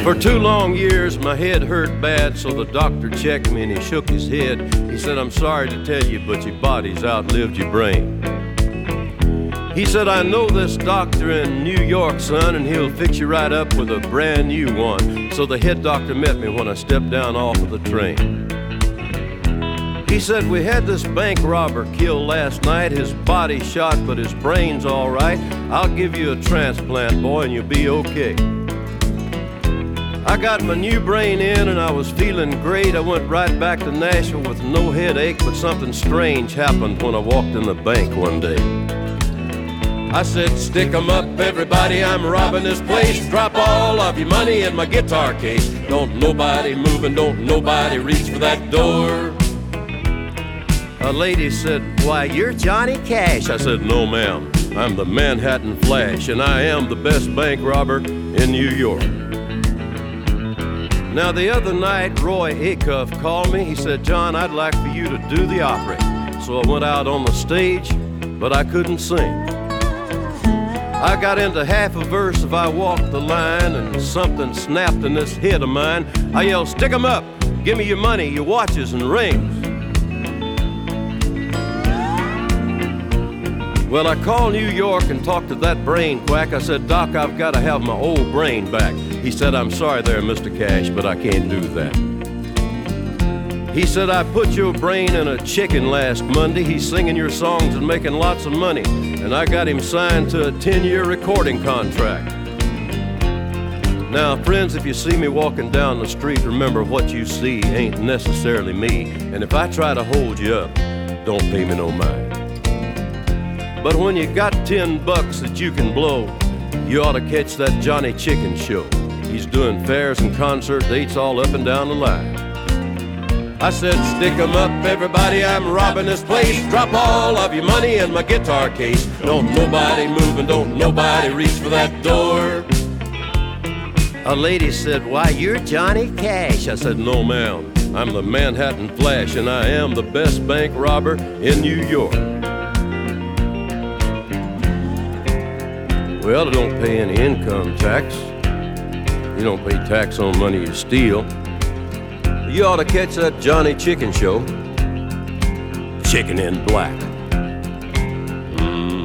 For 2 long years, my head hurt bad, so the doctor checked me and he shook his head. He said, I'm sorry to tell you, but your body's outlived your brain. He said, I know this doctor in New York, son, and he'll fix you right up with a brand new one. So the head doctor met me when I stepped down off of the train. He said, we had this bank robber killed last night. His body's shot, but his brain's all right. I'll give you a transplant, boy, and you'll be okay. I got my new brain in and I was feeling great. I went right back to Nashville with no headache, but something strange happened when I walked in the bank one day. I said, stick 'em up, everybody, I'm robbing this place. Drop all of your money in my guitar case. Don't nobody move and don't nobody reach for that door. A lady said, why, you're Johnny Cash. I said, no, ma'am, I'm the Manhattan Flash, and I am the best bank robber in New York. Now, the other night, Roy Acuff called me. He said, John, I'd like for you to do the opera. So I went out on the stage, but I couldn't sing. I got into half a verse of I Walked the Line, and something snapped in this head of mine. I yelled, stick 'em up, give me your money, your watches and rings. Well, I called New York and talked to that brain quack. I said, Doc, I've got to have my old brain back. He said, I'm sorry there, Mr. Cash, but I can't do that. He said, I put your brain in a chicken last Monday. He's singing your songs and making lots of money. And I got him signed to a 10-year recording contract. Now, friends, if you see me walking down the street, remember what you see ain't necessarily me. And if I try to hold you up, don't pay me no mind. But when you got $10 that you can blow, you ought to catch that Johnny Chicken show. He's doing fairs and concert dates all up and down the line. I said, stick 'em up, everybody, I'm robbing this place. Drop all of your money in my guitar case. Don't nobody move and don't nobody reach for that door. A lady said, why, you're Johnny Cash. I said, no, ma'am, I'm the Manhattan Flash, and I am the best bank robber in New York. Well, I don't pay any income tax. You don't pay tax on money you steal. You ought to catch that Johnny Chicken show. Chicken in Black.